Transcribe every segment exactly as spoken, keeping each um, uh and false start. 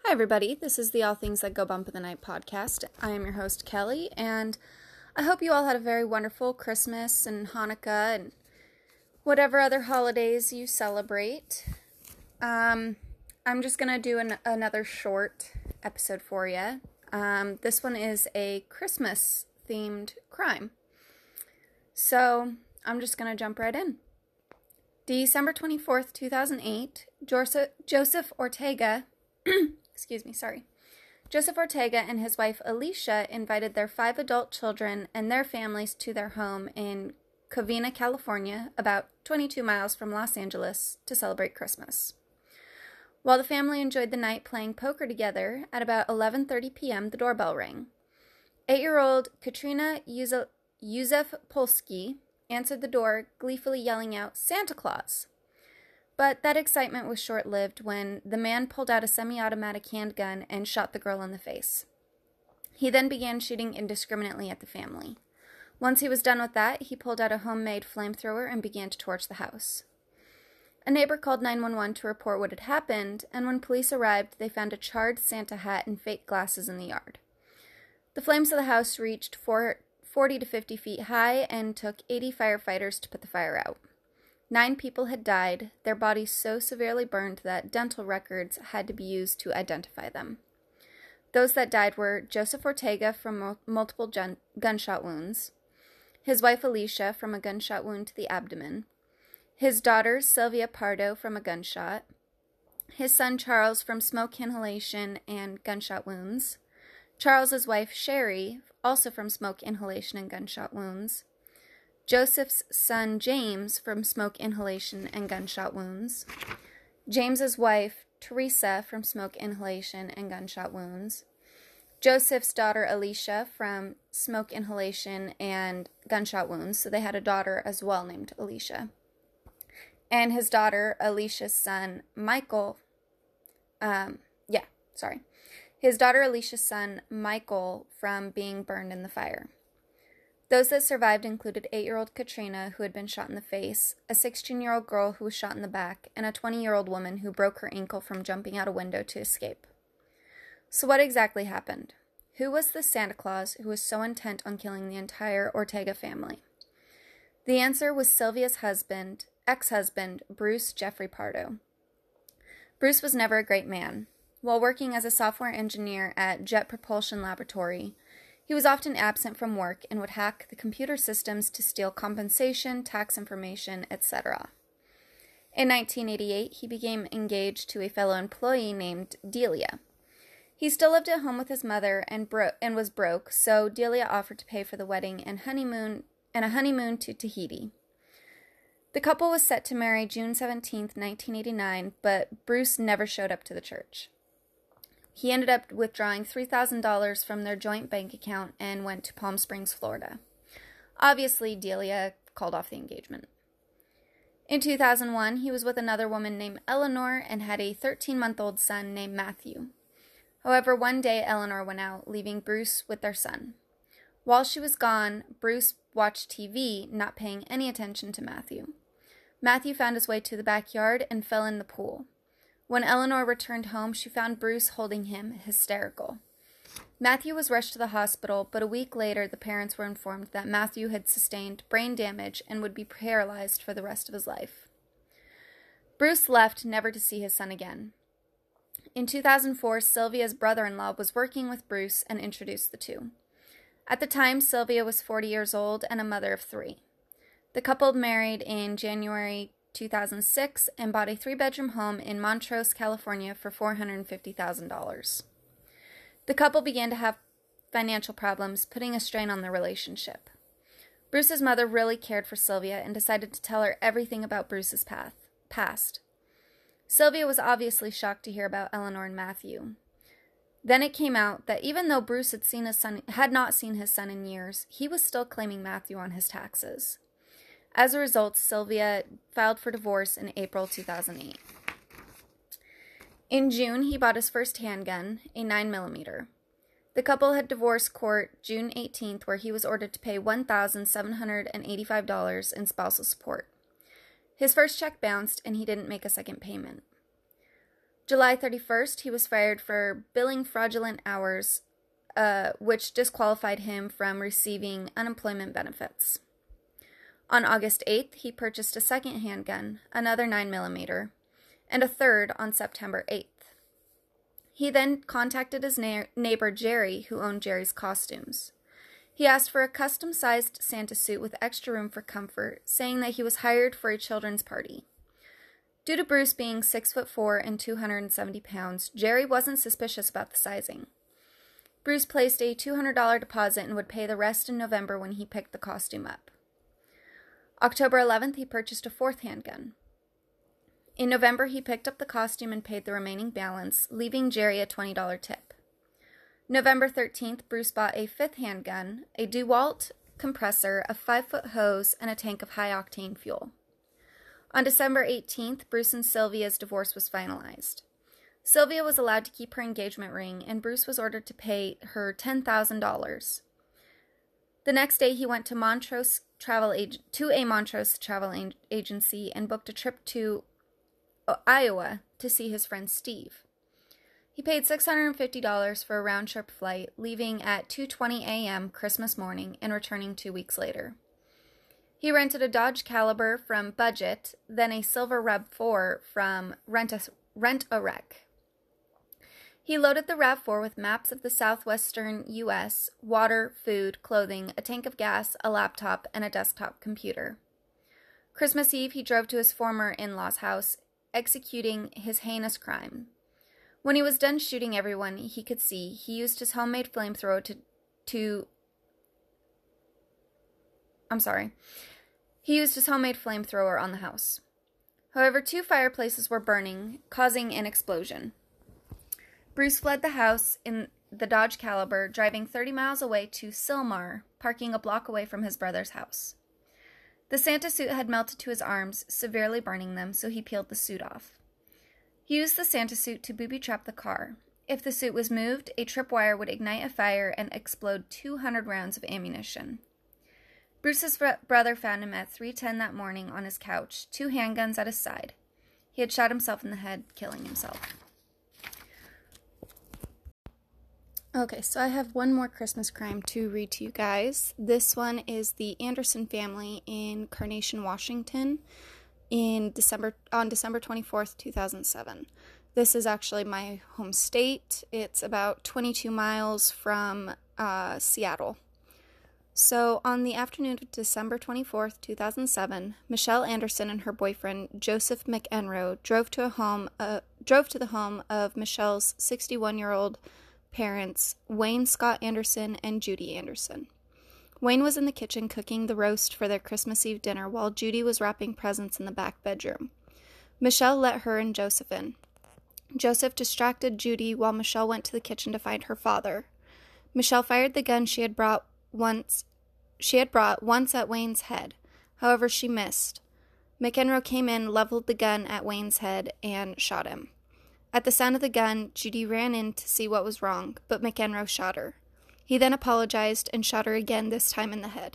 Hi, everybody. This is the All Things That Go Bump in the Night podcast. I am your host, Kelly, and I hope you all had a very wonderful Christmas and Hanukkah and whatever other holidays you celebrate. Um, I'm just going to do an, another short episode for you. Um, this one is a Christmas-themed crime. So, I'm just going to jump right in. December twenty-fourth, two thousand eight, Joseph, Joseph Ortega, excuse me, sorry. Joseph Ortega and his wife Alicia invited their five adult children and their families to their home in Covina, California, about twenty-two miles from Los Angeles, to celebrate Christmas. While the family enjoyed the night playing poker together, at about eleven thirty p.m. the doorbell rang. Eight-year-old Katrina Yuzef Polsky answered the door, gleefully yelling out, "Santa Claus!" But that excitement was short-lived when the man pulled out a semi-automatic handgun and shot the girl in the face. He then began shooting indiscriminately at the family. Once he was done with that, he pulled out a homemade flamethrower and began to torch the house. A neighbor called nine one one to report what had happened, and when police arrived, they found a charred Santa hat and fake glasses in the yard. The flames of the house reached forty to fifty feet high and took eighty firefighters to put the fire out. Nine people had died, their bodies so severely burned that dental records had to be used to identify them. Those that died were Joseph Ortega from multiple gun- gunshot wounds, his wife Alicia from a gunshot wound to the abdomen, his daughter Sylvia Pardo from a gunshot, his son Charles from smoke inhalation and gunshot wounds, Charles's wife Sherry, also from smoke inhalation and gunshot wounds, Joseph's son James from smoke inhalation and gunshot wounds, James's wife Teresa from smoke inhalation and gunshot wounds, Joseph's daughter Alicia from smoke inhalation and gunshot wounds, so they had a daughter as well named Alicia, and his daughter Alicia's son Michael, um, yeah, sorry, his daughter Alicia's son Michael from being burned in the fire. Those that survived included eight-year-old Katrina, who had been shot in the face, a sixteen-year-old girl who was shot in the back, and a twenty-year-old woman who broke her ankle from jumping out a window to escape. So what exactly happened? Who was the Santa Claus who was so intent on killing the entire Ortega family? The answer was Sylvia's husband, ex-husband, Bruce Jeffrey Pardo. Bruce was never a great man. While working as a software engineer at Jet Propulsion Laboratory, he was often absent from work and would hack the computer systems to steal compensation, tax information, et cetera. In nineteen eighty-eight, he became engaged to a fellow employee named Delia. He still lived at home with his mother and bro- and was broke, so Delia offered to pay for the wedding and honeymoon and a honeymoon to Tahiti. The couple was set to marry June seventeenth, nineteen eighty-nine, but Bruce never showed up to the church. He ended up withdrawing three thousand dollars from their joint bank account and went to Palm Springs, Florida. Obviously, Delia called off the engagement. In two thousand one, he was with another woman named Eleanor and had a thirteen-month-old son named Matthew. However, one day Eleanor went out, leaving Bruce with their son. While she was gone, Bruce watched T V, not paying any attention to Matthew. Matthew found his way to the backyard and fell in the pool. When Eleanor returned home, she found Bruce holding him, hysterical. Matthew was rushed to the hospital, but a week later the parents were informed that Matthew had sustained brain damage and would be paralyzed for the rest of his life. Bruce left, never to see his son again. In two thousand four, Sylvia's brother-in-law was working with Bruce and introduced the two. At the time, Sylvia was forty years old and a mother of three. The couple married in January two thousand six and bought a three-bedroom home in Montrose, California for four hundred fifty thousand dollars. The couple began to have financial problems, putting a strain on their relationship. Bruce's mother really cared for Sylvia and decided to tell her everything about Bruce's path, past. Sylvia was obviously shocked to hear about Eleanor and Matthew. Then it came out that even though Bruce had seen his son, had not seen his son in years, he was still claiming Matthew on his taxes. As a result, Sylvia filed for divorce in April two thousand eight. In June, he bought his first handgun, a nine millimeter. The couple had divorce court June eighteenth, where he was ordered to pay one thousand seven hundred eighty-five dollars in spousal support. His first check bounced, and he didn't make a second payment. July thirty-first, he was fired for billing fraudulent hours, uh, which disqualified him from receiving unemployment benefits. On August eighth, he purchased a second handgun, another nine millimeter, and a third on September eighth. He then contacted his na- neighbor Jerry, who owned Jerry's Costumes. He asked for a custom-sized Santa suit with extra room for comfort, saying that he was hired for a children's party. Due to Bruce being six foot four and two hundred seventy pounds, Jerry wasn't suspicious about the sizing. Bruce placed a two hundred dollars deposit and would pay the rest in November when he picked the costume up. October eleventh, he purchased a fourth handgun. In November, he picked up the costume and paid the remaining balance, leaving Jerry a twenty dollars tip. November thirteenth, Bruce bought a fifth handgun, a DeWalt compressor, a five-foot hose, and a tank of high-octane fuel. On December eighteenth, Bruce and Sylvia's divorce was finalized. Sylvia was allowed to keep her engagement ring, and Bruce was ordered to pay her ten thousand dollars. The next day, he went to Montrose travel ag- to a Montrose travel ag- agency and booked a trip to Iowa to see his friend Steve. He paid six hundred fifty dollars for a round-trip flight, leaving at two twenty a.m. Christmas morning and returning two weeks later. He rented a Dodge Caliber from Budget, then a silver RAV four from Rent-A- Rent-A-Wreck. He loaded the RAV four with maps of the southwestern U S, water, food, clothing, a tank of gas, a laptop, and a desktop computer. Christmas Eve, he drove to his former in-laws' house, executing his heinous crime. When he was done shooting everyone he could see, he used his homemade flamethrower to, to I'm sorry. He used his homemade flamethrower on the house. However, two fireplaces were burning, causing an explosion. Bruce fled the house in the Dodge Caliber, driving thirty miles away to Sylmar, parking a block away from his brother's house. The Santa suit had melted to his arms, severely burning them, so he peeled the suit off. He used the Santa suit to booby-trap the car. If the suit was moved, a tripwire would ignite a fire and explode two hundred rounds of ammunition. Bruce's br- brother found him at three ten that morning on his couch, two handguns at his side. He had shot himself in the head, killing himself. Okay, so I have one more Christmas crime to read to you guys. This one is the Anderson family in Carnation, Washington, in December on December twenty-fourth, two thousand seven. This is actually my home state. It's about twenty-two miles from uh, Seattle. So, on the afternoon of December twenty-fourth, two thousand seven, Michelle Anderson and her boyfriend, Joseph McEnroe, drove to a home, uh, drove to the home of Michelle's sixty-one-year-old parents, Wayne Scott Anderson and Judy Anderson. Wayne was in the kitchen cooking the roast for their Christmas Eve dinner while Judy was wrapping presents in the back bedroom. Michelle let her and Joseph in. Joseph distracted Judy while Michelle went to the kitchen to find her father. Michelle fired the gun she had brought once she had brought once at Wayne's head. However, she missed. McEnroe came in, leveled the gun at Wayne's head, and shot him. At the sound of the gun, Judy ran in to see what was wrong, but McEnroe shot her. He then apologized and shot her again, this time in the head.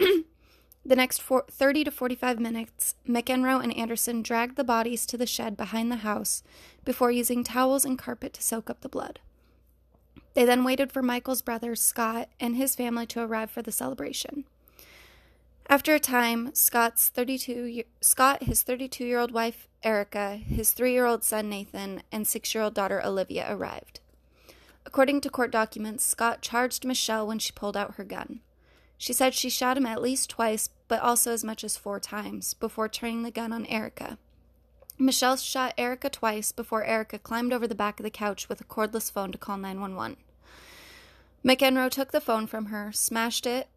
The next four, thirty to forty-five minutes, McEnroe and Anderson dragged the bodies to the shed behind the house before using towels and carpet to soak up the blood. They then waited for Michael's brother, Scott, and his family to arrive for the celebration. After a time, Scott's thirty-two, Scott, his thirty-two-year-old wife, Erica, his three-year-old son, Nathan, and six-year-old daughter, Olivia, arrived. According to court documents, Scott charged Michelle when she pulled out her gun. She said she shot him at least twice, but also as much as four times, before turning the gun on Erica. Michelle shot Erica twice before Erica climbed over the back of the couch with a cordless phone to call nine one one. McEnroe took the phone from her, smashed it,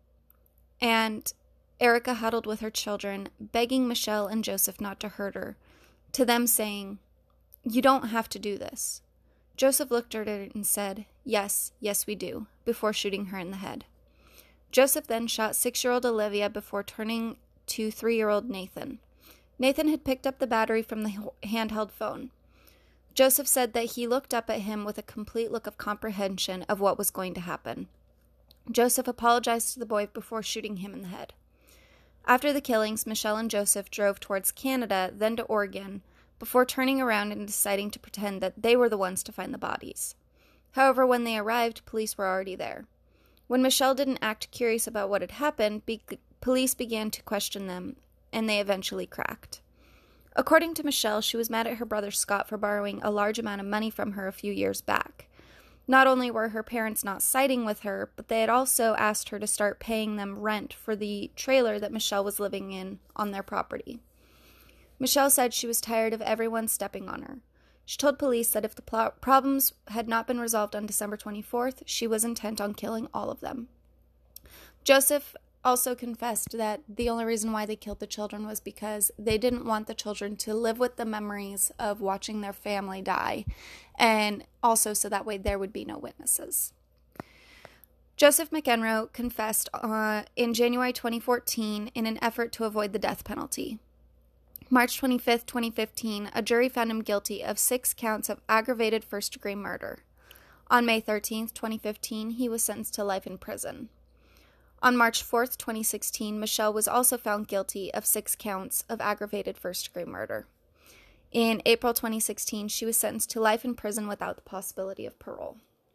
and Erica huddled with her children, begging Michelle and Joseph not to hurt her, to them saying, "You don't have to do this." Joseph looked at her and said, "Yes, yes we do," before shooting her in the head. Joseph then shot six-year-old Olivia before turning to three-year-old Nathan. Nathan had picked up the battery from the handheld phone. Joseph said that he looked up at him with a complete look of comprehension of what was going to happen. Joseph apologized to the boy before shooting him in the head. After the killings, Michelle and Joseph drove towards Canada, then to Oregon, before turning around and deciding to pretend that they were the ones to find the bodies. However, when they arrived, police were already there. When Michelle didn't act curious about what had happened, be- police began to question them, and they eventually cracked. According to Michelle, she was mad at her brother Scott for borrowing a large amount of money from her a few years back. Not only were her parents not siding with her, but they had also asked her to start paying them rent for the trailer that Michelle was living in on their property. Michelle said she was tired of everyone stepping on her. She told police that if the pl- problems had not been resolved on December twenty-fourth, she was intent on killing all of them. Joseph also confessed that the only reason why they killed the children was because they didn't want the children to live with the memories of watching their family die, and also so that way there would be no witnesses. Joseph McEnroe confessed uh, in January twenty fourteen in an effort to avoid the death penalty. March twenty-fifth, twenty fifteen, a jury found him guilty of six counts of aggravated first-degree murder. On May thirteenth, twenty fifteen, he was sentenced to life in prison. On March fourth, twenty sixteen, Michelle was also found guilty of six counts of aggravated first-degree murder. In April twenty sixteen, she was sentenced to life in prison without the possibility of parole.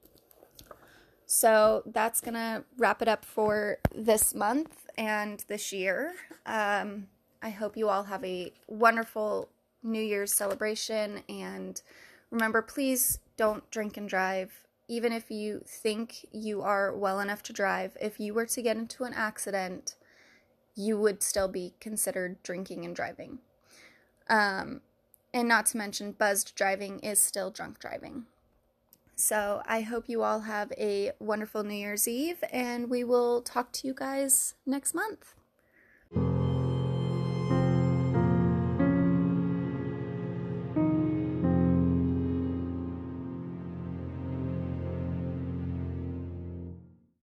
So that's going to wrap it up for this month and this year. Um, I hope you all have a wonderful New Year's celebration, and remember, please don't drink and drive. Even if you think you are well enough to drive, if you were to get into an accident, you would still be considered drinking and driving. Um, and not to mention, buzzed driving is still drunk driving. So I hope you all have a wonderful New Year's Eve, and we will talk to you guys next month.